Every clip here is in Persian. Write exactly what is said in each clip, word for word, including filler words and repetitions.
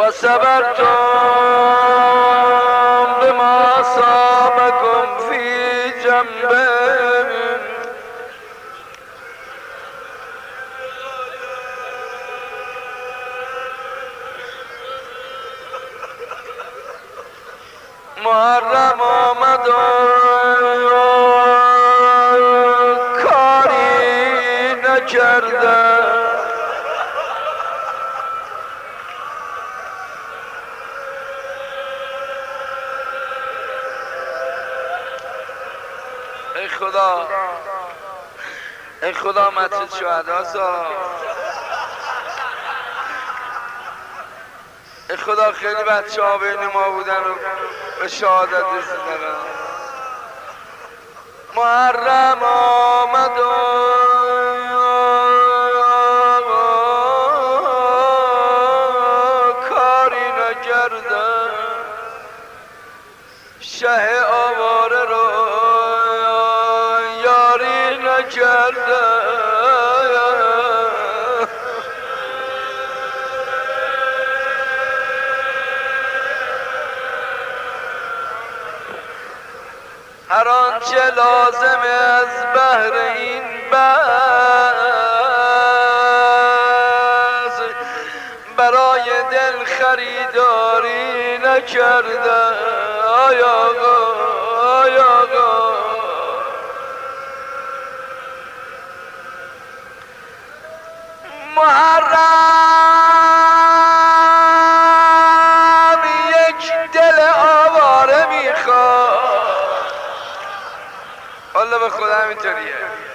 فصبرتم بما أصابكم في جنبه محرم آمد و کاری نکرده ای خدا ای خدا مسجد شهدا سا ای خدا خیلی بچه ها بین ما بودن و به شهادت رسیدن محرم آمد و کاری نکرده شه آواره رو یاری نکرده هر آنچه لازم از بهر این بز برای دل خریداری نکرده آی آقا آی آقا محرم یک دل آواره میخواد والله به خدا همینطوریه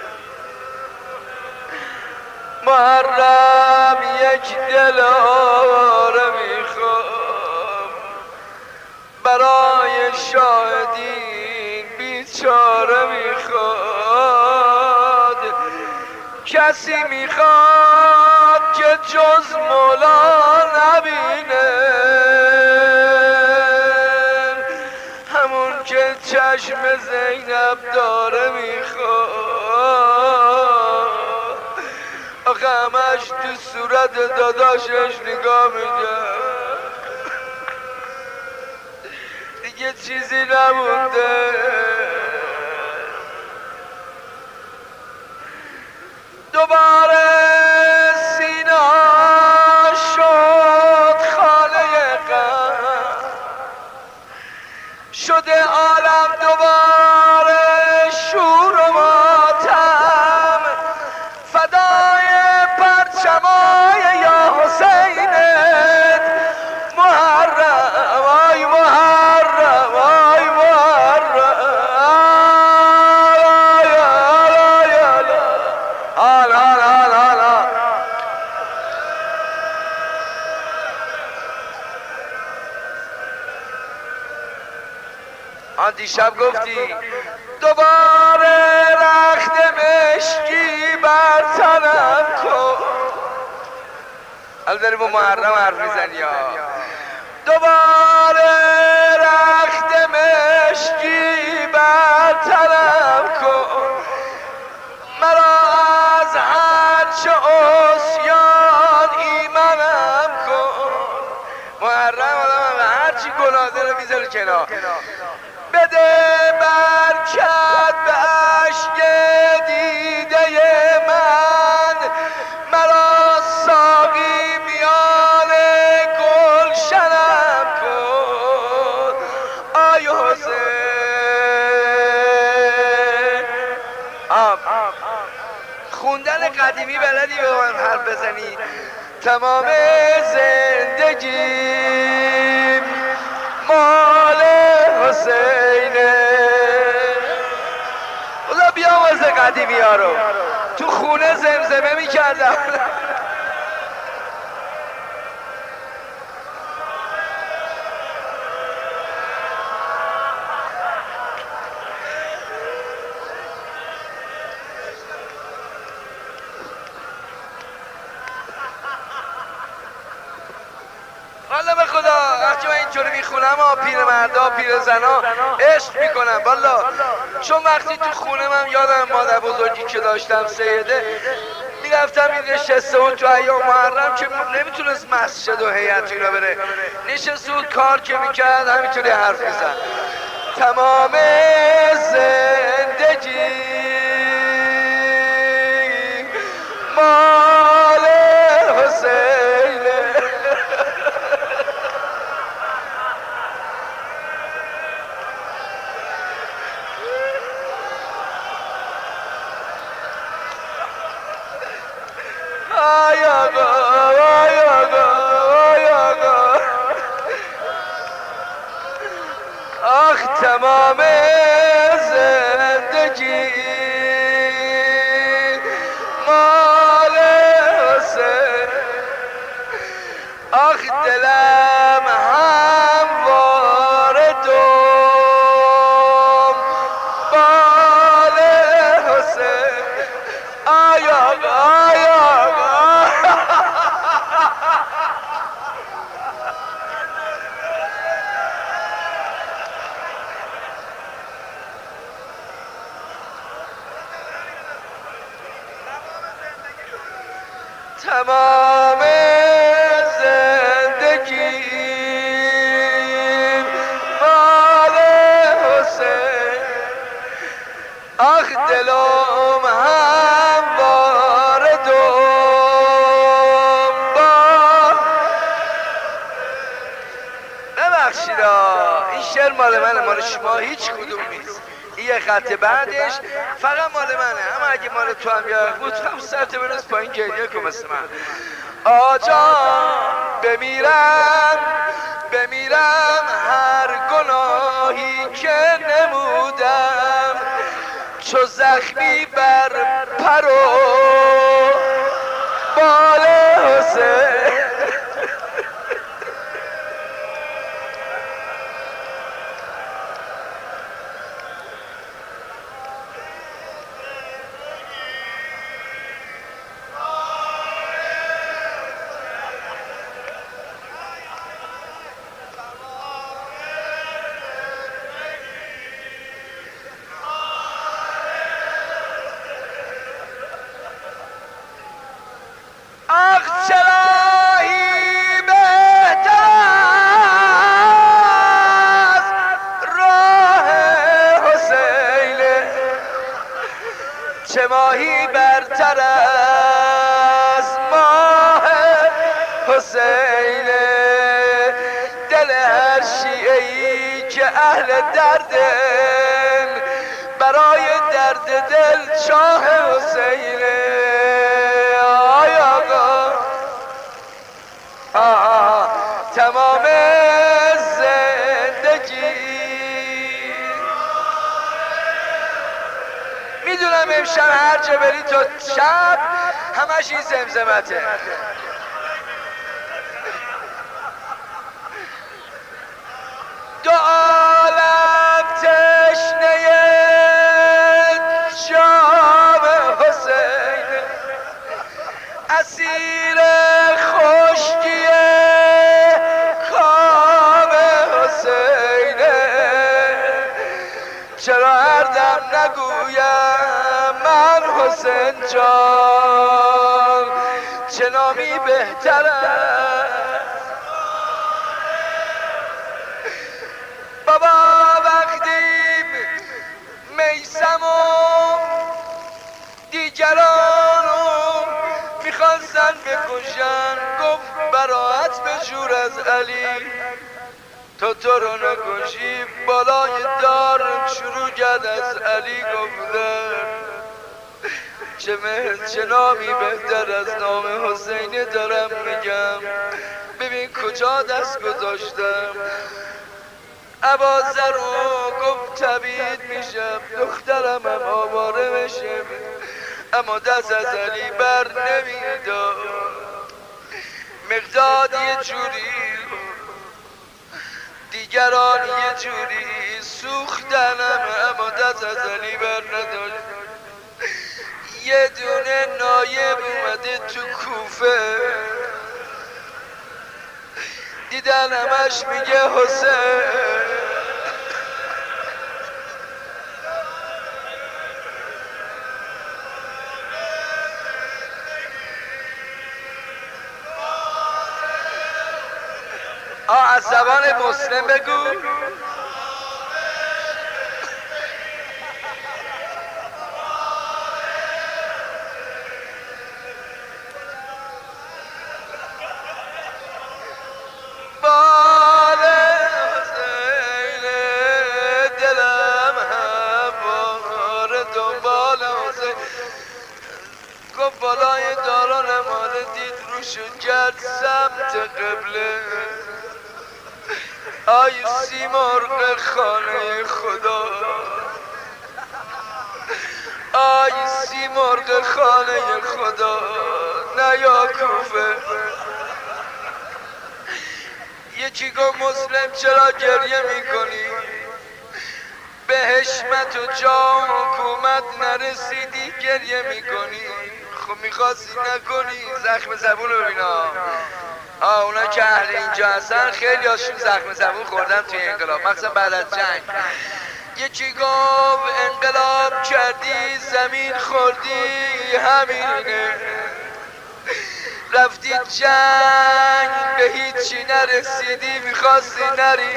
محرم یک دل آواره میخوام برای شاهدین بیچاره میخواد کسی میخواد که جز مولا نبینه همون که چشم زینب داره میخواد آخه همش تو صورت داداشش نگاه میگه دیگه چیزی نمونده دوباره سینا شد خانه غم شده عالم دوباره شور و ماتم فدای پرچمای یا حسینت محرم آی محرم آی محرم آی آی آل آل آل آل آل آن دیشب گفتی دوباره رخت مشکی بر تنم کن حالا داری با محرم حرف میزنی ها دوباره رخت مشکی بر تنم کن مرا از هرچه عصیان ایمنم کن محرم آدم هرچی گناه داره میذاره کنار بده برکت به عشق دیده من مرا ساقی میان گلشنم کن آی حسین آم خوندن قدیمی بلدی به من حرف بزنی تمام زندگیم مال حسینه خدا بیامرزه قدیمی ها رو تو خونه زمزمه میکردم والا به خدا وقتی من اینطوری میخونم ها پیر مردا پیر زنا عشق میکنم والا چون وقتی تو خونه من یادم مادر بزرگی که داشتم سیده میگم میرفتم این نشسته بود تو ایام محرم که نمیتونست مسجد و هیئت اینا بره، نشسته بود کار که میکرد همینطوری حرف میزد. تمام زندگی مال حسینه. آی آقا آی آقا آی آقا آخ تمام زندگی مال حسین. آخ دلم همواره دم بال حسین. آی آقا آی آقا تمام زندگی مال حسین. آخ دلم همواره دنبال. ببخشید این شعر مال منه، مال شما هیچ کدوم نیست. این یه خط بعدش فقط مال منه، اما اگه مال تو هم یاد بود هم سرت بنویس پایین گریه کن مثل من. آجان بمیرم بمیرم هر گناهی که نمودم، چو زخمی بر پر و بال حسین. آخ چراهی بهتر از راه حسینه، چه ماهی برتر از ماه حسینه. دل هر شیعه‌ای که اهل دردن برای درد دل شاه حسینه. آه تمام زندگی میدونم امشب هر جا بری تو شب همش این زمزمته. دو عالم تشنه جام حسین، اسیر خشکی کام حسینه. چرا هر دم نگویم من حسین جان، چه نامی بهتره. بابا وقتی میسم و دیگرانو میخواستن بکشن، گفت براعت بجور از علی، تو تو رو نکشی. بالای دار شروع کرد از علی گفتن، چه مهر چه نامی بهتر از نام حسینی دارم میگم. ببین کجا دست گذاشتم. ابازر رو گفت تبید میشم، دخترم هم آواره بشه، اما دست از علی بر نمیدار. مقداد یه جوری دیگران یه جوری سوختنم، اما دست از علی بر نداشت. یه دونه نایب اومده تو کوفه، دیدن همش میگه حسین. از زبان مسلم بگو. بالای داران مال دید روشون کرد سمت قبله. آی سیمرغ خانه خدا، آی سیمرغ خانه خدا، نیا کوفه. یکی گفت مسلم چرا گریه میکنی؟ به حشمت و جاه حکومت نرسیدی گریه میکنی؟ خب میخواستی نکنی. زخم زبون رو ببینا. آه اونا که اهل اینجا هستن خیلی هاشون زخم زبون خوردن توی انقلاب، مخصوصا بعد از جنگ. یکی گفت انقلاب کردی زمین خوردی همینه، رفتی جنگ به هیچی نرسیدی میخواستی نری،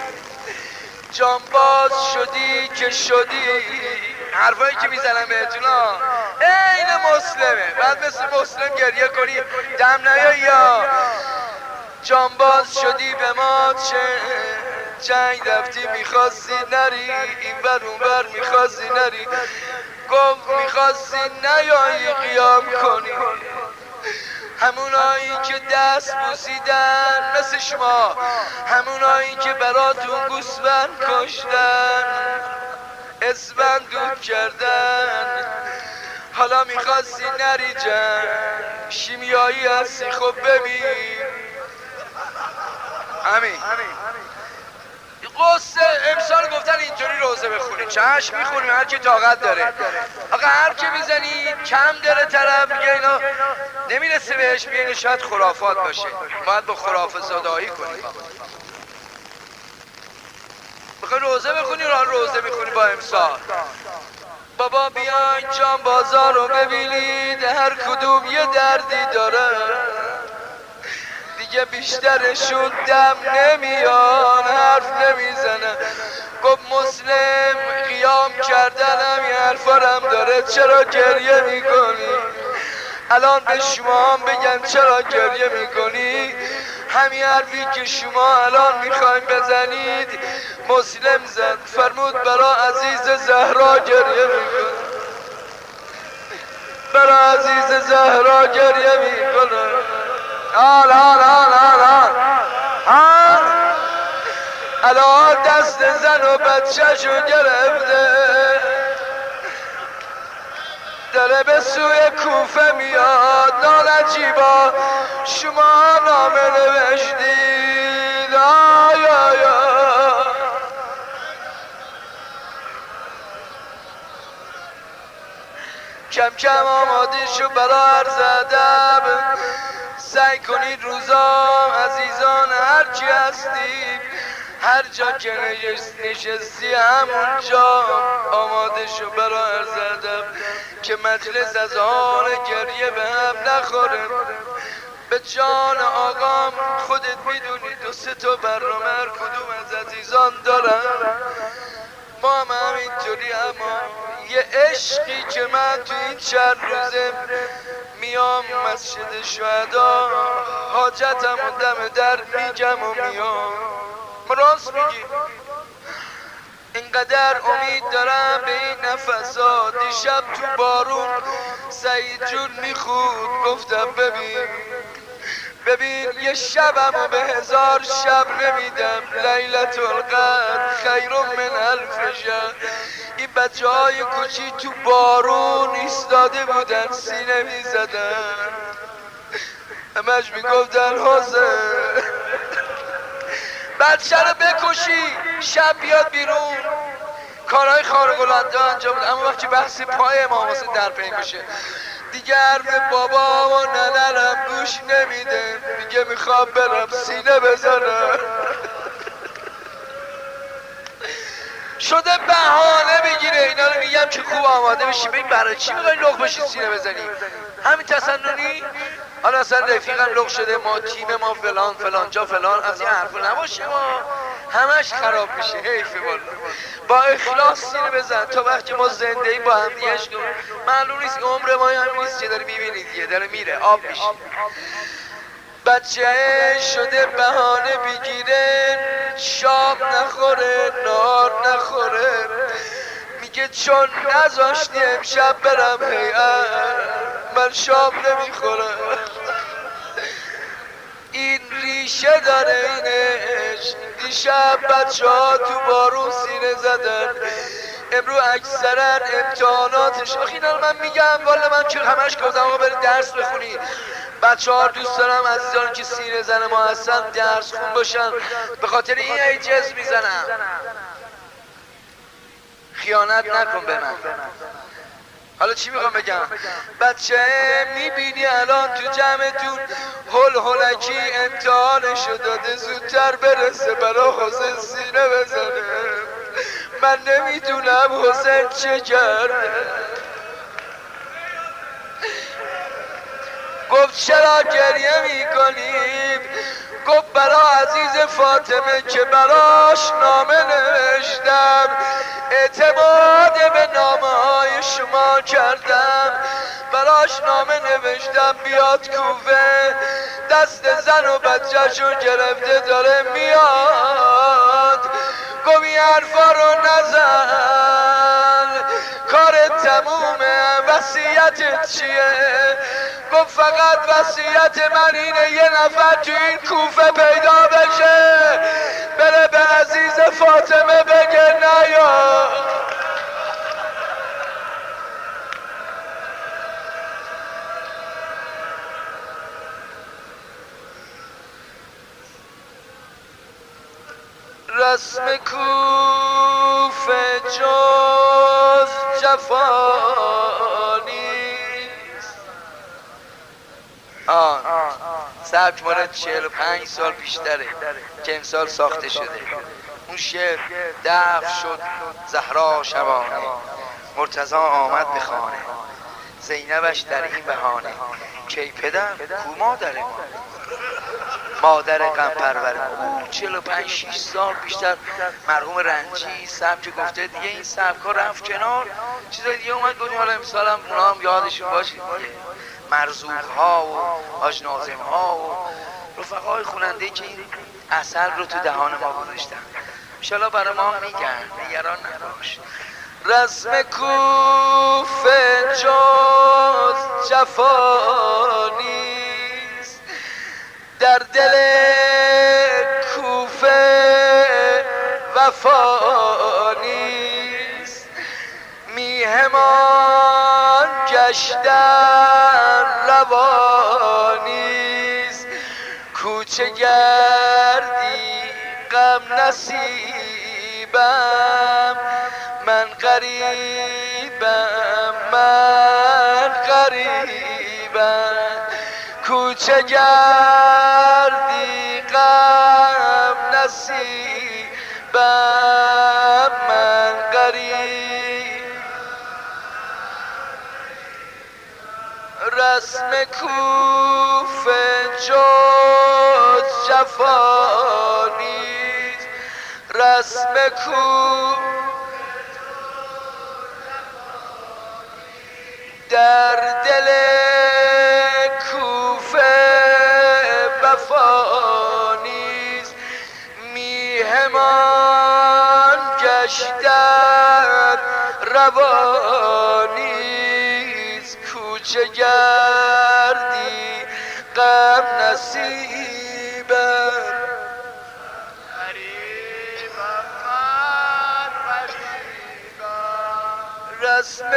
جانباز شدی که شدی. حرفایی که میزنم بهتون ها این مسلمه. بعد مثل مسلم گریه کنی دم نیایی یا جانباز شدی به ما چه جنگ رفتی میخواستی نری، این بر اون بر میخواستی نری. گفت میخواستی نیایی قیام کنی. همونایی که دست بوسیدن مثل شما، همونایی که براتون گوسفند کشتن اسفند دود کردن، حالا میخواستی نری جنگ، شیمیایی هستی. خب ببین همین قصه امسال گفتن اینطوری روزه بخونی، چشم میخونیم هر کی طاقت داره. آقا هر کی میزنی کم داره طرف میگه اینا نمیرسه بهش، میگه شاید خرافات باشه، باید با خرافه زدایی کنی. بخوای روزه بخونی را روزه میخونی با امسال. بابا بیاین جان بازار رو ببینید، هر کدوم یه دردی داره، دیگه بیشترشون دم نمیان حرف نمیزنه. گفت مسلم قیام کردنم یه حرفارم داره، چرا گریه میکنی؟ الان به شما هم بگن چرا گریه میکنی؟ همین حرفی که شما الان میخوایم بزنید مسلم زد، فرمود برا عزیز زهرا گریه میکنه، برا عزیز زهرا گریه میکنه. آل آل آل آل آل آل الان دست زن و بچه شو گرفته، داره به سوی کوفه میاد. نالجیبا شما نامه نوشتید، آی آی آی کم کم آماده شو برا عرض ادب. سعی کنید روزا عزیزان هرچی هستید هر جا که نشستی همونجا آماده شو برا عرض ادب که مجلس از حال گریه به هم نخوره. به جان آقام خودت میدونی دو سه تا برنامه هر کدوم از عزیزان دارن، ما هم همینطوری. اما یه عشقی که من تو این چند روزه میام مسجد شهدا حاجتم و دم در میگم و میام. راست میگی اینقدر امید دارم به این نفسات. دیشب تو بارون سعید جون میخود گفتم ببین ببین یه شبم و به هزار شب نمیدم، لیلت القدر خیر من الف شهر. این بچه های کوچی تو بارون ایستاده بودن سینه میزدن، همش میگفتن حسین بچه رو بکشی شب بیاد بیرون. کارهای خارق العاده انجام بود. اما وقتی بحث پای امام حسین در پی میشه دیگه حرف بابا و ننرم گوش نمیده، میگه میخوام برم سینه بزنم. شده بهانه بگیره. اینا رو میگم که خوب آماده بشی. ببین برای چی میخوای لغ بشی سینه بزنی؟ همین تسننی؟ حالا اصلا رفیقم لغ شده ما تیم ما فلان فلان جا فلان، از این حرفا نباشه، ما همش خراب میشه. حیفه والا. با اخلاص سینه بزن تا وقتی ما زنده ای با هم دیگه عشق کنیم. معلوم نیست عمر ما همین نیست که داره میبینید دیگه داره میره آب میشه. بچه شده بهانه بگیره شام نخوره نار نخوره، میگه چون نذاشتی امشب برم هیئت من شام نمیخورم. این ریشه داره اینش. دیشب بچه ها تو بارون سینه زدن، امرو اکثرا امتحاناتش. آخه اینا رو من میگم والا من که همش گفتم آقا برید درس بخونید. بچه ها دوست دارم عزیزان که سینه زن ما هستن درس خون باشن، به خاطر این ای جز میزنم. خیانت نکن به من. حالا چی میخوام بگم؟ بچه میبینی الان تو جمعتون هل هلکی امتحانشو داده زودتر برسه برا حسین سینه بزنه. من نمیدونم حسین چه کرده. گفت چرا گریه میکنیم؟ گفت برا عزیز فاطمه که براش نامه نوشتم، اعتماد به نامه های شما کردم، براش نامه نوشتم بیاد کوفه، دست زن و بچه‌شو گرفته داره میاد. گفت این حرفا رو نزن، کارت تمومه، وصیتت چیه؟ گفت فقط وصیت من اینه یه نفر تو این کوفه پیدا بشه بره به عزیز فاطمه بگه نیا. رسم کوفه جز جفانی آن سبک مال چهل و پنج سال بیشتره که امسال ساخته شده. اون شعر دفع شد زهرا شبانه، مرتضی آمد به خانه، زینبش در این بهانه کی پدر کو مادر ما، مادر غم پرور. او چهل و پنج شش سال بیشتر مرحوم رنجی سبک گفته دیگه این سبک ها رفت کنار، چیزای دیگه اومد گفتیم حالا امسال هم اونا هم یادشون باشه دیگه. مرزوق ها و حاج ناظم ها و رفقای خوننده که این اصل رو تو دهان ما گذاشتن انشالله برای ما میگن، نگران نباش. رسم کوفه جز جفا نیست، در دل کوفه وفا نیست، میهمان گشتن روا نیست، کوچه گردی غم نصیبم، من غریبم من غریبم، کوچه گردی غم نصیبم من غریب. رسم کوفه جز جفا نیست، رسم کوفه در دل کوفه وفا نیست، میهمان گشتن روا نیست، کوچه گردی غم نصیبم رسم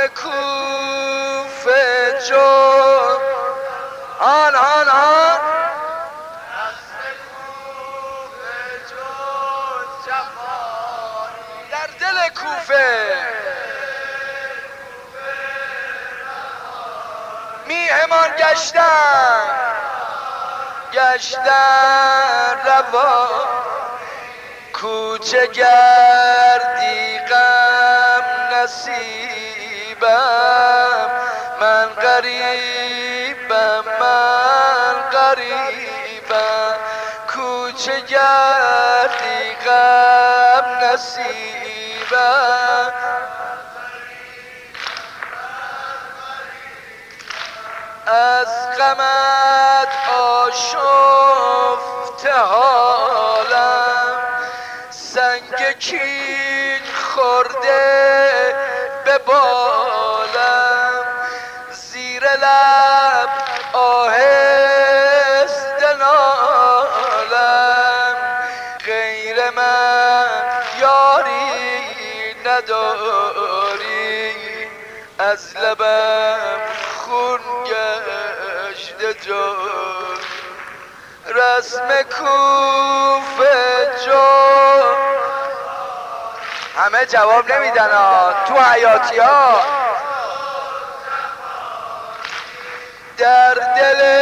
کوفه جز آن آن آن رسم کوفه جز جفانی، در دل کوفه میهمان گشتن گشتن روا، کوچه گردی غم نصیبم من غریبم من غریبم کوچه گردی غم نصیبم از غمت آشفته حالم سنگ کین خورده به بالم زیر لب آهسته نالم غیر من یاری نداری از لبم خون گشته جان رسم کوفه جان همه جواب نمیدن ها تو حیاتی ها در دل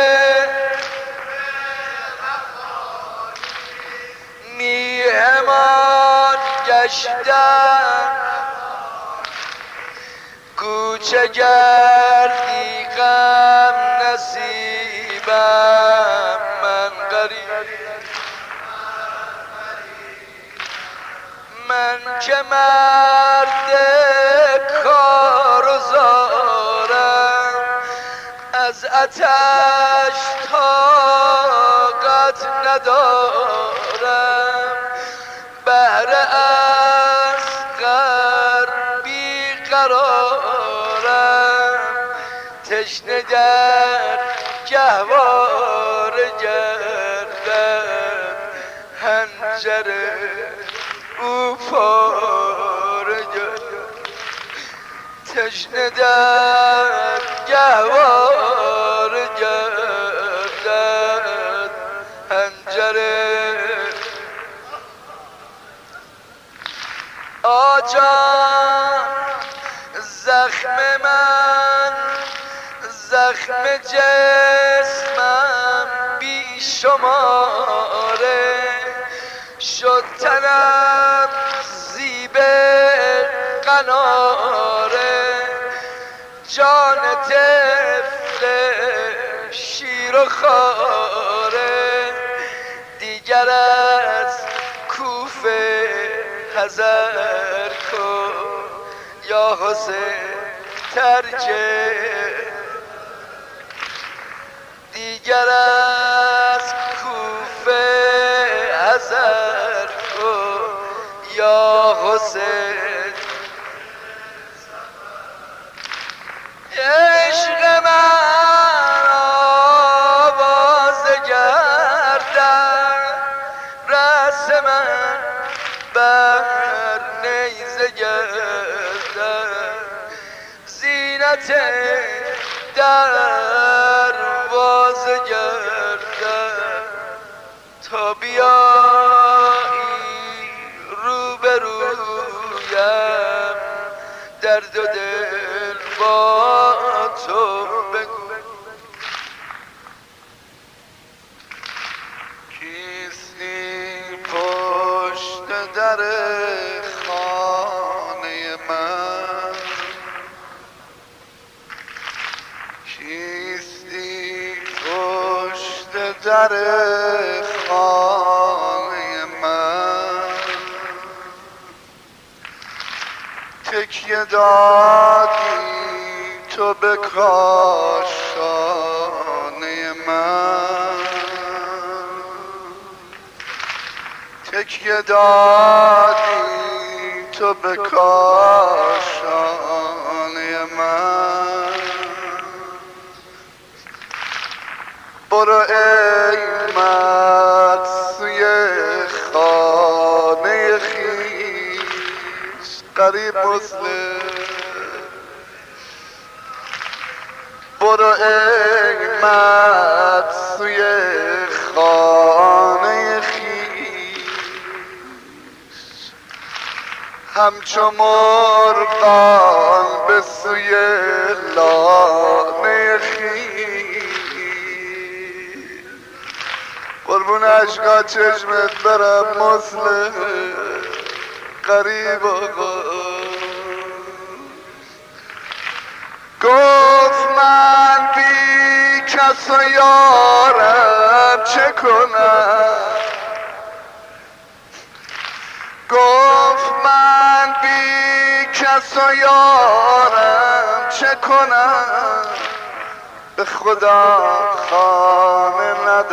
میهمان گشتن کوچه گردی غم نصیبم من غریب من که مرد کار و زارم از آتش طاقت ندارم بهر اصغر بیقرارم تشنه در گهواره گردم حنجره او پاره گردم تشنه در گهواره گردم حنجره آجان زخم من زخم جسمم بی شماره شد تنم زیب قناره جان طفل شیر و خاره دیگر از کوفه حذر کن یا حسین ترجه دیگر از کوفه حذر کن یا حسین عشق من آواز گردن رس من بر نیزه گردن زینت دروازه گردن تا بیایی روبرویم درد و دل با تو بگو کیستی پشت در خانه من کیستی پشت در خانه من تکیه دادی تو به کاشانه من تکیه دادی تو به کاشانه من برو ای مرد سوی خانه خویش قریب مسلم برو ای مرد سوی خانه خویش همچو مرغان به سوی لانه خویش قربون عشقا چشمت برم مسلم قریب آقا گفت من بی کس و یارم چه کنم؟ گفت من بی کس و یارم چه کنم؟ به خدا خانه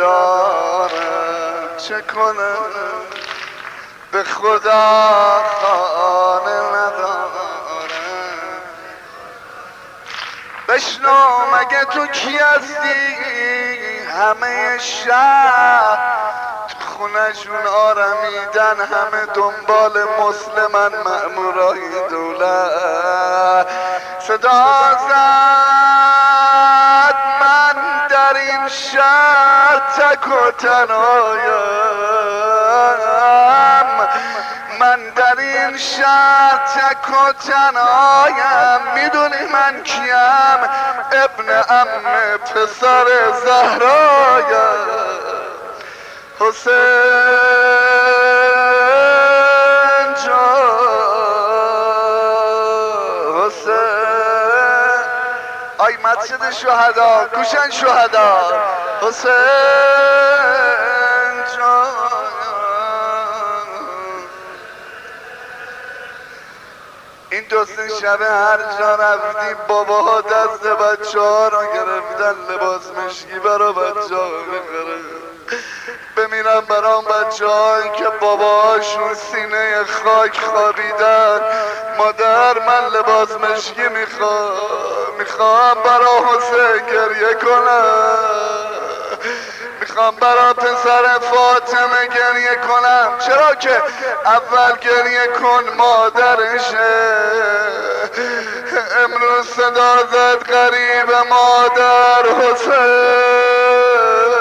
ندارم چه کنم؟ به خدا خانه ندارم. بشنو مگه تو کی هستی؟ همه شهر تو خونشون آرمیدن، همه دنبال مسلمن، مأمورای دولت صدا زد من در این شهر تک و تنهایم، من در این شهر تک و تنهایم. میدونی من کیم؟ ابن عم پسر زهرایم، حسین جان حسین. آی مسجد شهدا گوشن شهدا حسین جان. این دو سه شبه هر جا رفتی باباها دست بچه ها را گرفتن لباس مشکی برا بچه ها بخره. بمیرم برام بچه هایی که باباهاشون سینه خاک خوابیدن. مادر من لباس مشکی میخوام، میخوام برا حسین گریه کنم، میخوام برا پسر فاطمه گریه کنم. چرا که اول گریه کن مادرشه، امروز صدا زد غریب مادر حسین،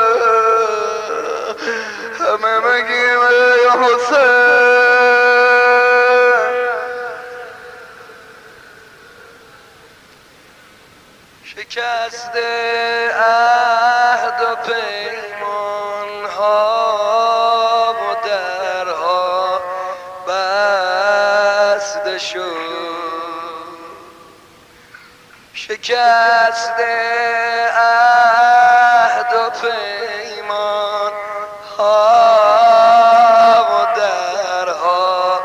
همه بگیم ای حسین. شکست عهد و پیمان ها و درها بسته شد، شکست عهد و پیمان ها و درها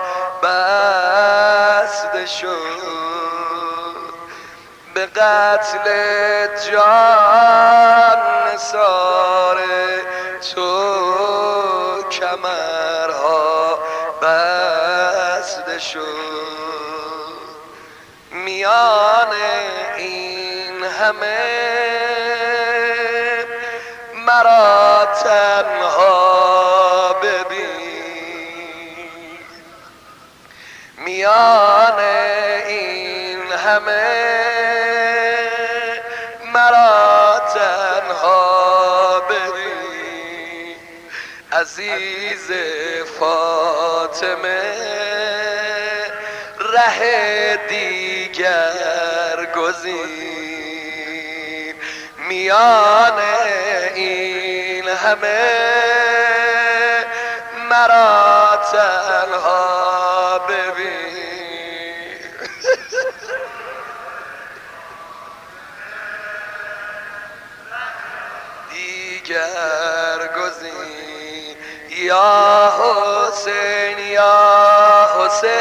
بسته شد. به قتل جان نثار تو کمرها بسته شد. میان این همه مرا تنها ببین، میان این همه مرا تنها ببین. عزیز فاطمه ره دیگر گزین، میان این همه مرا تنها ببین. دیگر گزین یا حسین یا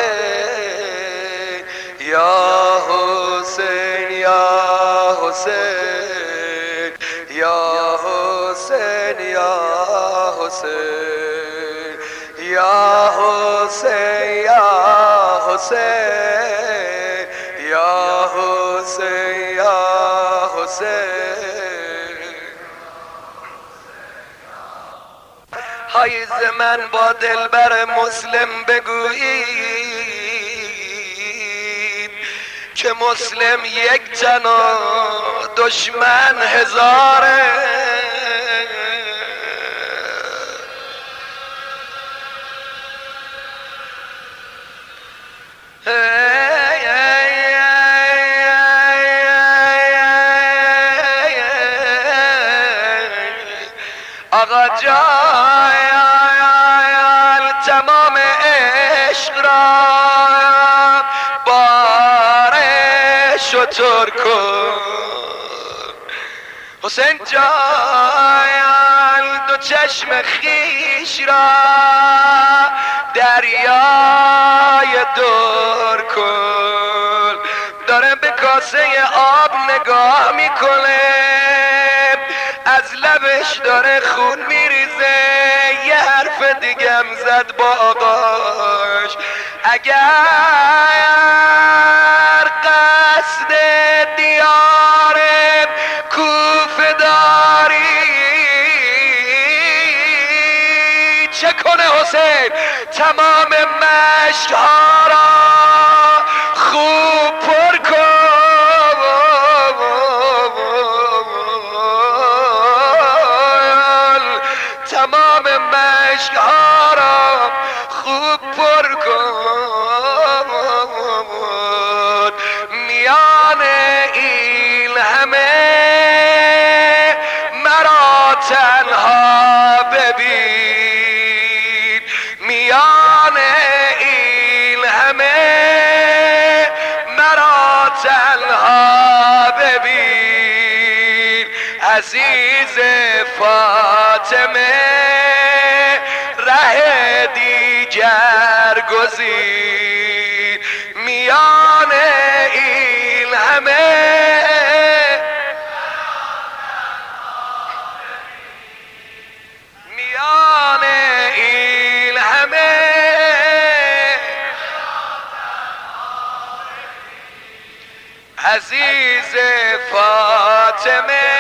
حسین یا حسین یا حسین یا حسین یا حسین یا حسین یا حسین یا حسین یا حسین. حایز من با دلبر مسلم بگویید که مسلم یک تن و دشمن هزاره. آقا جان تمام عشق را بار شتر کن، حسین جان دو چشم خیش را دریای دور کن، داره به کاسه آب نگاه میکنه، از لبش داره خون میریزه، یه حرف دیگم زد با آقاش، اگر قصد دیار کوفه داری چه کنه حسین؟ تمام مشک‌ها را خوب پر کن، تمام مشک‌ها را خوب پر کن، میان این همه مرا تنها ببین، میان این همه مرا تنها ببین، عزیز فاطمه ره دیگر گزین، میان این همه میان این همه عزیز فاطمه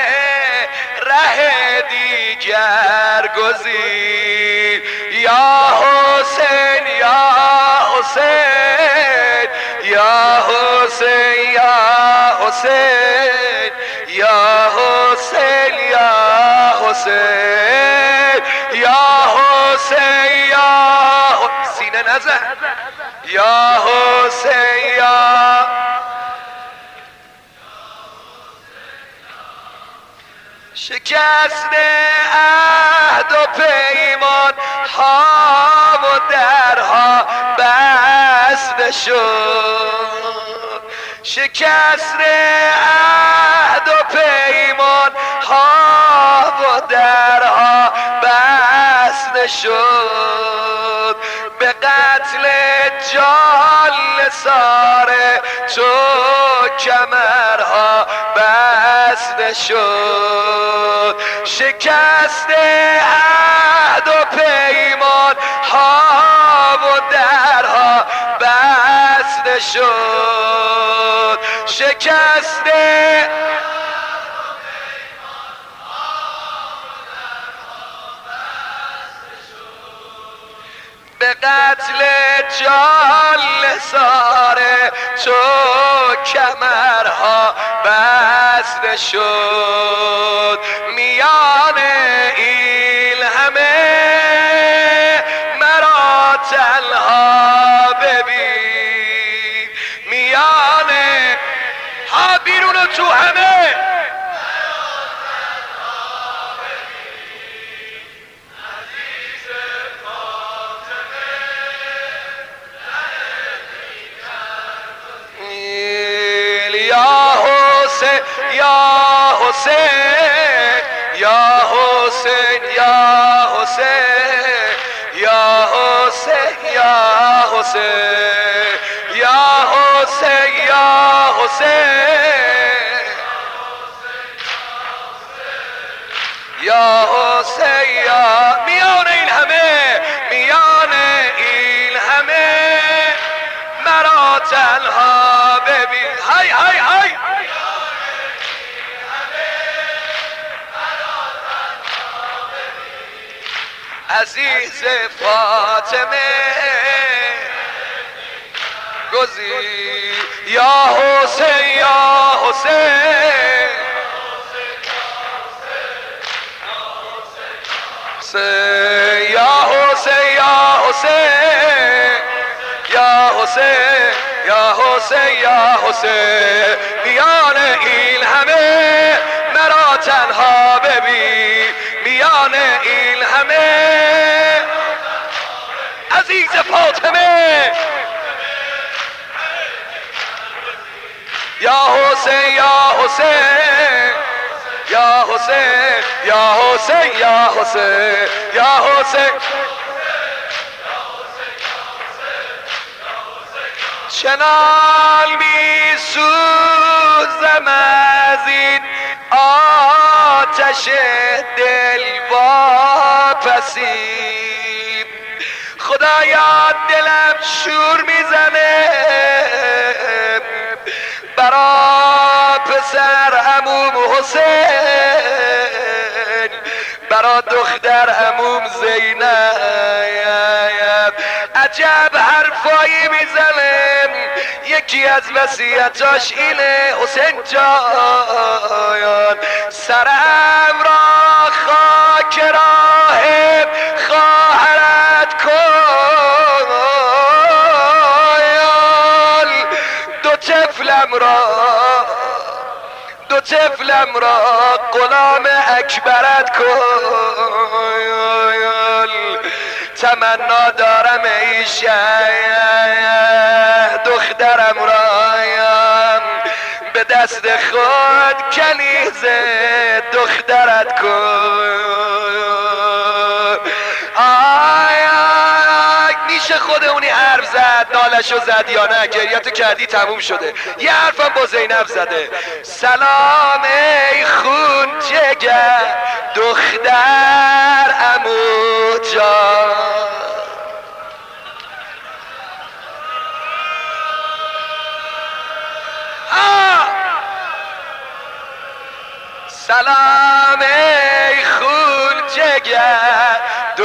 ره دیگر گزین، یا حسین یا حسین یا حسین یا حسین یا حسین یا حسین یا حسین یا سینه نزن یا حسین یا شکست عهد و پیمان ها و درها بسته شد، شکست عهد و پیمان ها و درها بسته شد، به قتل جان ساره تو کمرها بسته شد، شکست عهد و پیمان ها و درها بسته شد، شکست به قتل جان ساره تو کمرها بسته شد، میان این همه مرا تنها ببین، میان ها بیرون و تو همه یا حسین یا حسین یا حسین یا حسین یا حسین یا حسین یا حسین یا حسین یا میان این همه میان این همه مرا تنها ببین، های های های عزیز فاطمه گزین، یا حسین یا حسین یا حسین یا حسین یا حسین یا حسین یا حسین میان این همه مرا تنها ببین، میان این همه عزیز فاطمه یا حسین یا حسین یا حسین یا حسین یا حسین یا حسین چنان می سوزم از این آتش دل واپسی خدایا دلم شور میزنه برا پسر عموم حسین برا دختر عموم زینب عجب حرفایی میزنم یکی از وصیتاش اینه حسین جان سرم را خاک راه خواهرت کن دو طفلم را دو طفلم را غلام اکبرت کن تمنا دارم ای شه دخترم رایم به دست خود کنیزه دخترت کن آی آی میشه خودمونی حرف زد نالشو زد یا نه گریتو کردی تموم شده یه حرفم با زینب زده سلام ای خون جگر دختر عمو جان سلام ای خون جگر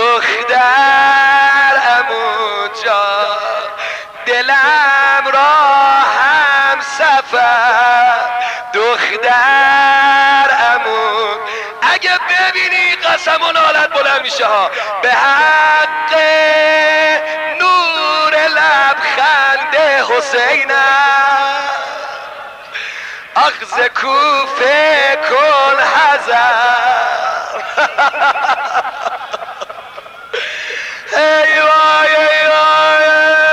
دختر عمو جان دلم را هم سفر دختر عمو اگه ببینی قسم و نالت بلند میشه ها به حق نور لبخند حسینم اخذ کوفه کن حذر ای وای ای وای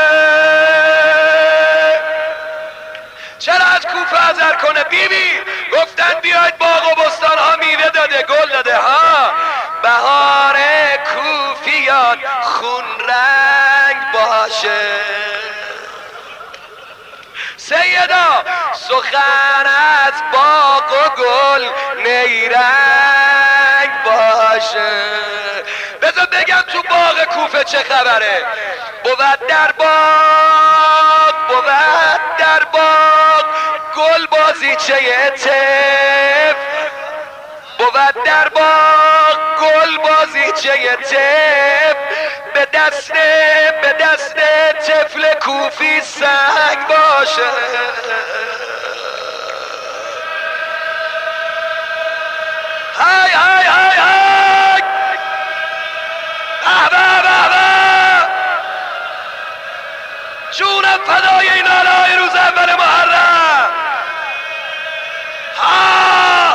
چرا از کوفه حذر کنه بی بی گفتن بیاید باغ و بستان ها میوه داده گل داده ها بهار کوفیان خون رنگ باشه سیدا سخن از باغ و گل نیرنگ باشه بذار بگم تو باغ کوفه چه خبره بود در باغ بود در باغ گل بازیچه تف بود در باغ گل بازیچه تف به دست به دست طفل کوفی سنگ باشه های های های های به به به جونم فدای این آلای روز اول محرم ها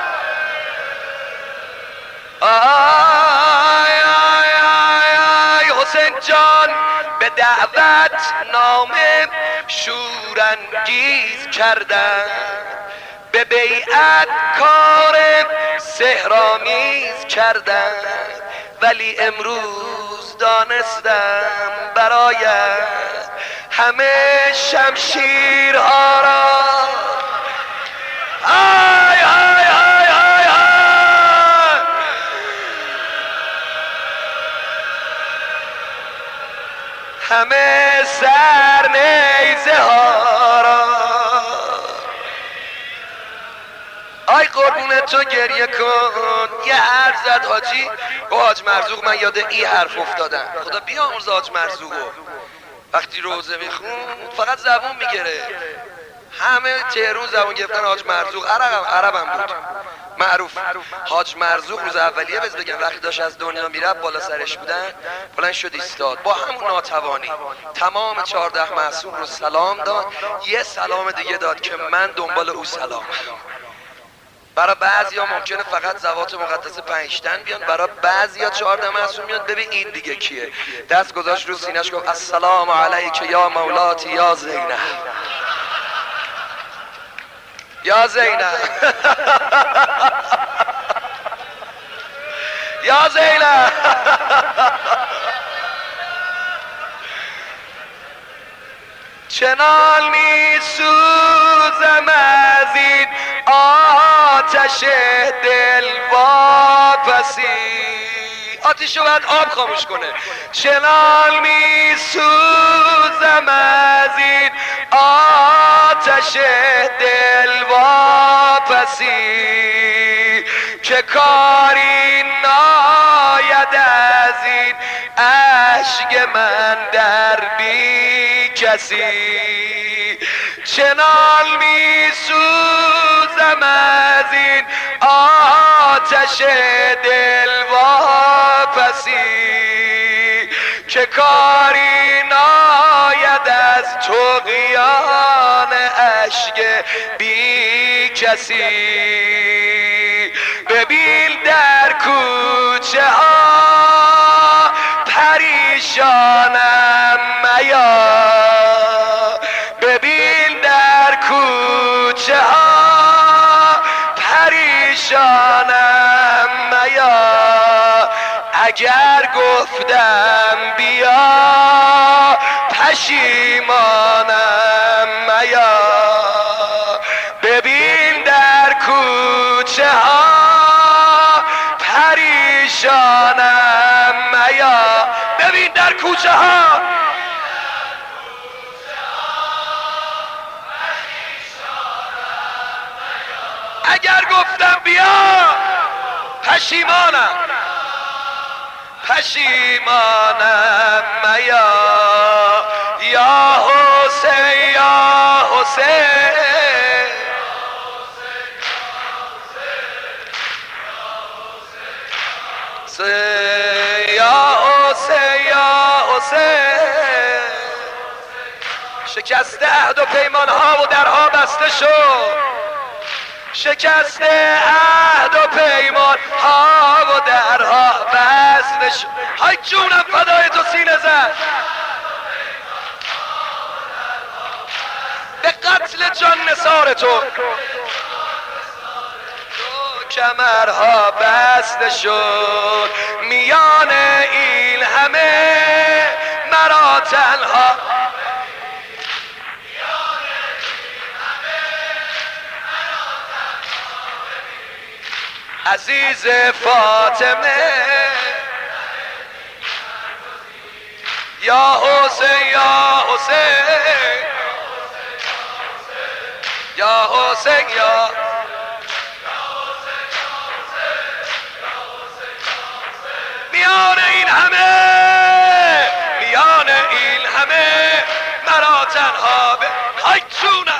آی آی آی آی حسین جان به دعوت نامه شورانگیز کردن به بیعت کار سحرآمیز کردن ولی امروز دانستم برایت همه شمشیرها را آی آی آی آی آی همه سر نیزه ها را آی قربون تو گریه کن یه حرف زد حاجی با حاج مرزوق من یاد این حرف افتادم خدا بیامرز حاج مرزوقو وقتی روزه میخوند فقط زبون میگره همه تهرون زبون گرفتن حاج مرزوق عربم عربم بود معروف حاج مرزوق روز اولیه بز بگم وقتی داشت از دنیا میره بالا سرش بودن بلند شد ایستاد با همون ناتوانی تمام چهارده معصوم رو سلام داد یه سلام دیگه داد که من دنبال او سلام برای بعضیا ممکنه فقط زوات مقدس پنجتن بیان برای بعضیا چهارده معصوم میان ببین این دیگه کیه دست گذاشت رو سینه‌اش گفت السلام علیک یا مولاتی یا زینب یا زینب یا زینب چنان می سوزم از این آتش دل واپسی. آتیشو باید آب خاموش کنه. چنان می سوزم از این آتش دل واپسی که کاری ناید از این عشق من در بی کسی. چنان می سوزم از این آتش دل واپسی که کاری ناید از طغیان عشق بی کسی. ببین در کوچه ها پریشانم میا، ببین در کوچه ها پریشانم میا. اگر گفتم بیا پشیمانم میا. ببین در کوچه ها پریشانم میا. ببین در کوچه ها اگر گفتم بیا پشیمانم پشیمانم میا. یا حسین یا حسین یا حسین یا حسین. شکست عهد و پیمان ها و درها بسته شد. شکست عهد و پیمان ها و درها بسته شد. های جونم فدای تو سینه زد. به قتل جان نثار تو کمرها بسته شد. میان این همه مرا تنها عزیز فاطمه یا حسین یا حسین یا حسین یا میان این همه میان این همه مرا تنها به های جونم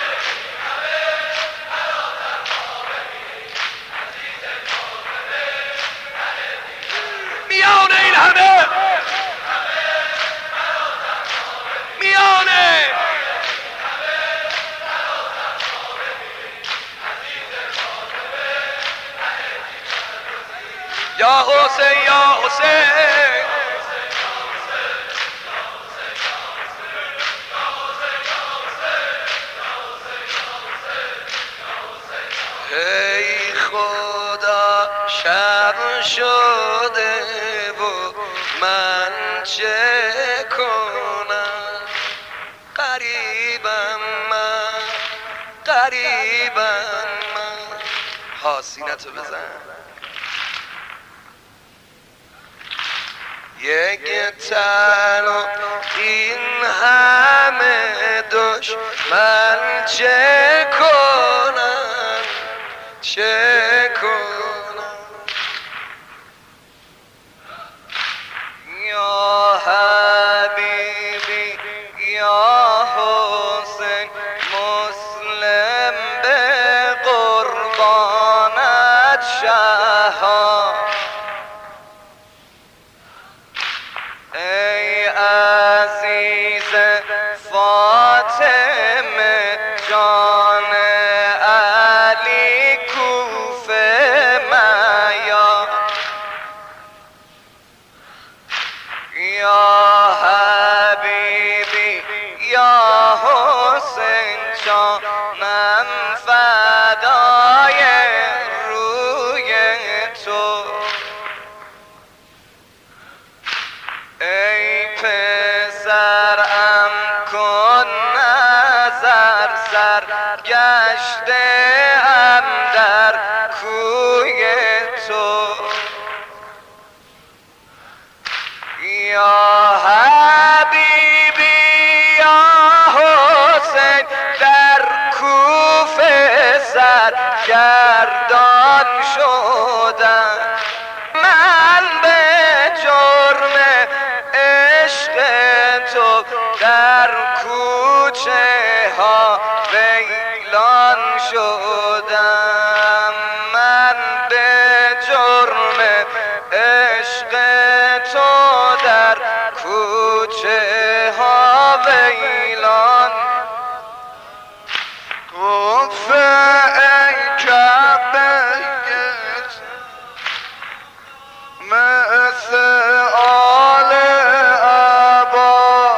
میان این همه میان یا حسین یا حسین ای خدا شب شده و من چه کنم. قریبم من قریبم من. ها سینتو بزن. یک تن و این همه دشمن چه کنم چه کنم. یا حبیبی یا حسین مسلم به قربانت شها. ای عزیز فاطمه جان علی کوفه میا. یا حبیبی یا حسین جانم سرگردان شدم. من به جرم عشق تو در کوچه ها ویلان شدم. من به جرم عشق تو در کوچه ها ویلان. گفته ای کعبه مثل آل عبا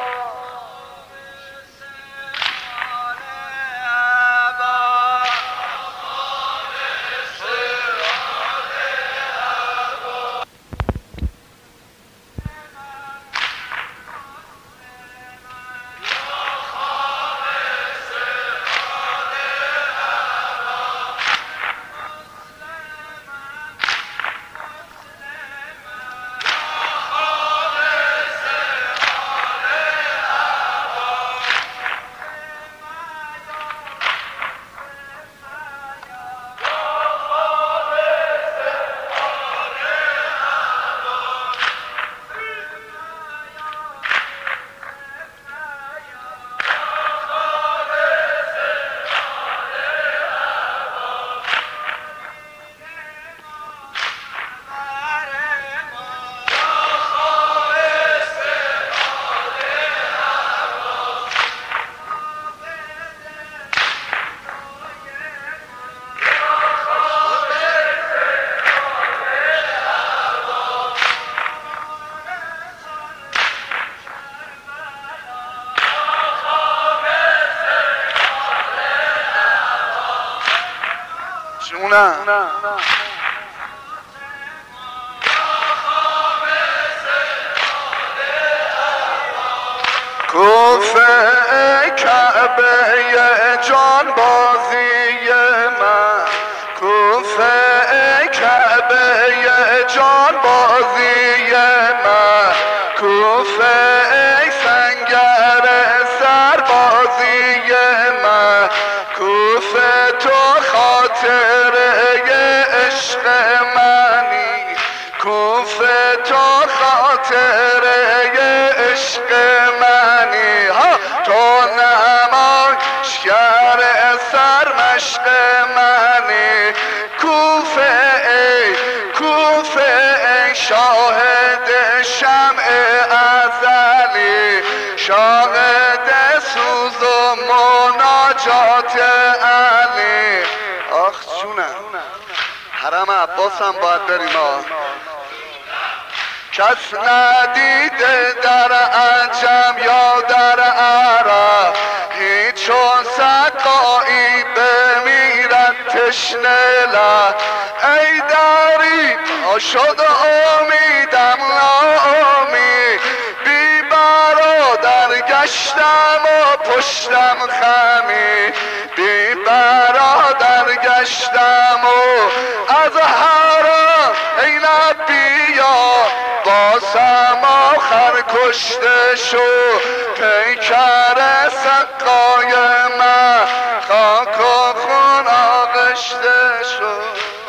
جونم کوفه کعبه جان بازی من، کوفه کعبه جان بازی من، کوفه سنگر سربازی من، کوفه تو خاطره عشق منی، کوفه تو خاطره عشق منی، ها تو نمایشگر سرمشق منی، کوفه ای کوفه ای شاهد شمع ازلی، شاهد سوز و مناجات علی. آخ جونم حرم عباس هم باید بریم ها. کس ندیده در عجم یا در عرب، هیچ چون سقایی بمیرد تشنه لب. ای دری تا شد امیدم ناامید، بی برادر گشتم و پشتم خمی، بی برادر گشتم و از حرام ای نبیا بازم آخر کشته شو. پیکر سقای من خاک و خون آغشته شو.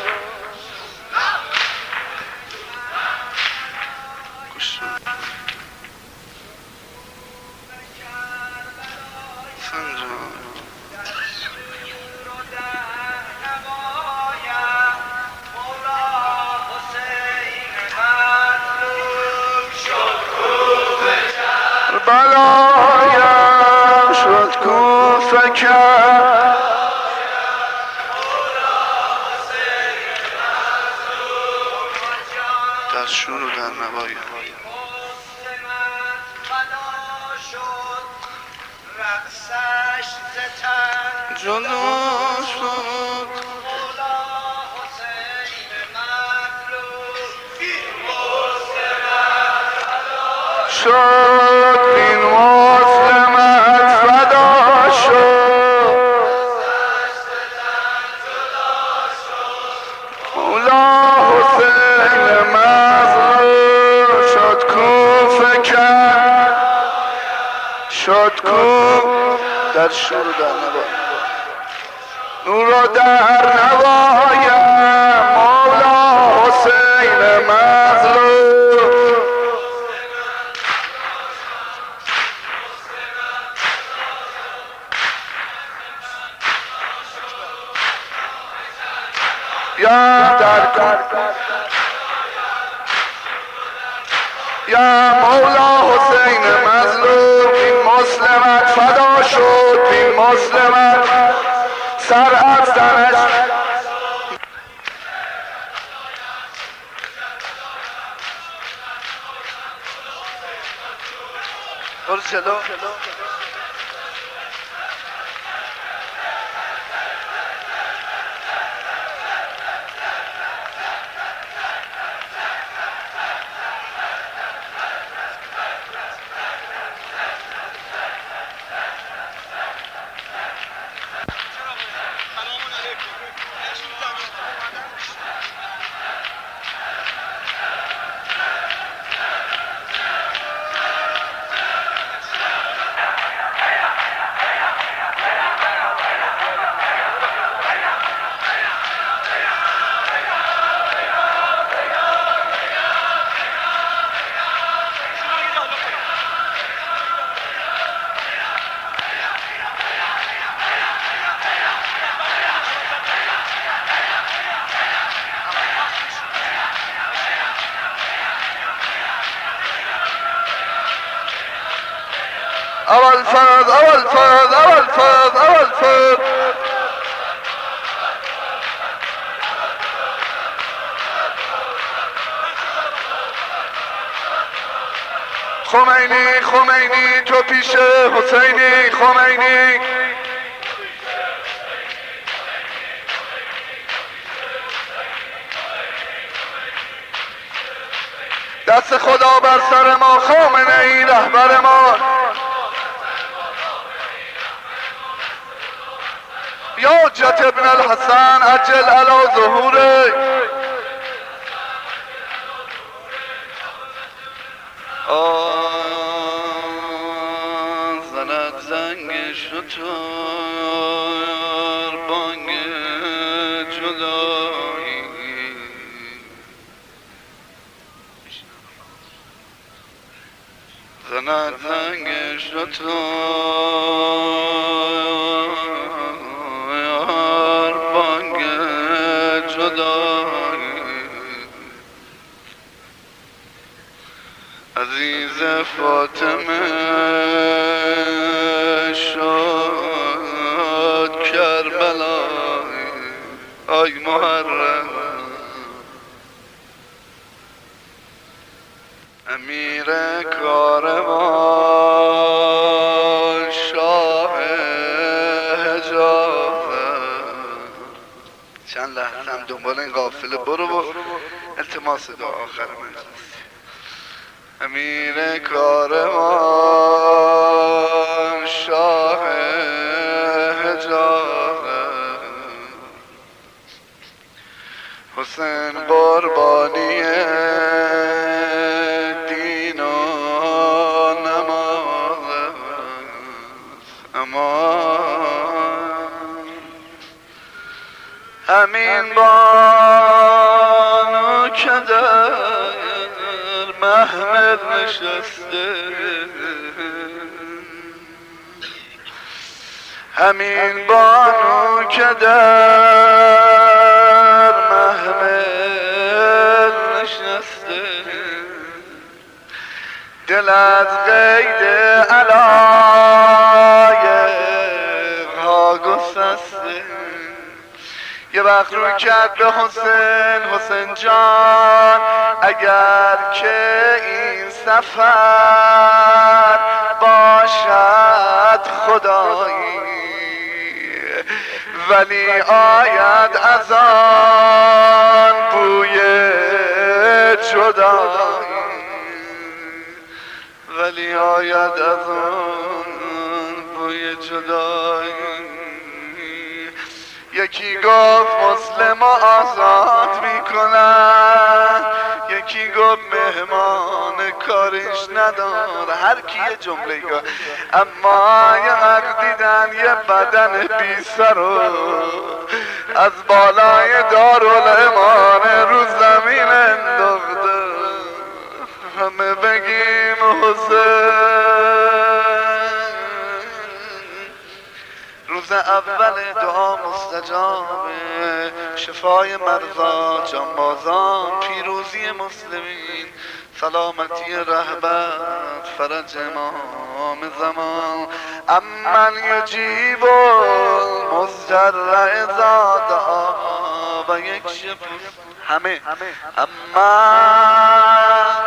بلایم شد کوفه کرد در شور و در نوایم جلو شد شد این مسلمت فدا شد، مولا حسین مظلوم شد کوفه کرد، شد کوف در شور و در نوا. او را در نوایم مولا حسین مظلوم. یا در یا مولا حسین مظلوم، این مسلمت فدا شد، این مسلمت سر از تنش. برو جلو. اول فرد اول فرد اول فرد اول فرد خمینی خمینی تو پیش حسینی خمینی دست خدا بر سر ما خامنه ای رهبر ما یا حجت ابن الحسن عجل علی ظهوره. آن زند زنگ شتر بانگ جدایی زند زنگ شتر بانگ جدایی عزیز فاطمه شد کربلایی آی محرم امیر کاروان شاه حجاز. چند لحظه هم دنبال این قافله برو و التماس دعا آخر مجلس. امیر کاروان شاه حجاز حسین قربانی دین و نماز امان همین بانو که در محمل نشسته همین بانو که در محمل نشسته دل از قید علایق ها گسسته یه وقت رو کرد به حسین حسین جان اگر که این سفر باشد خدایی ولی آید از آن بوی جدایی ولی آید از آن بوی جدایی. یکی گفت مسلم آزاد میکنن یکی گفت مهمان کارش نداره هر کی یه جمله گفت اما یه حق دیدن یه بدن بی سر و از بالای دارالایمان رو زمین انداخته همه بگیم حسین. روز اول دعا مستجابه، شفای مرضا جانبازان، پیروزی مسلمین، سلامتی رهبر، فرج امام زمان. امن یجیب المضطر اذا دعا و یکشف همه امن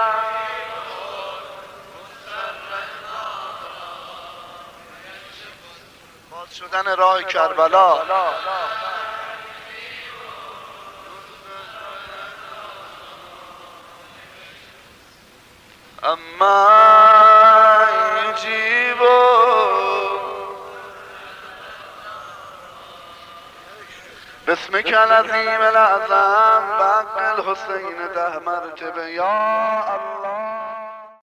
باز شدن راه کربلا. اما یجیب باسمك العظیم الاعظم بحق الحسین ده مرتبه یا الله.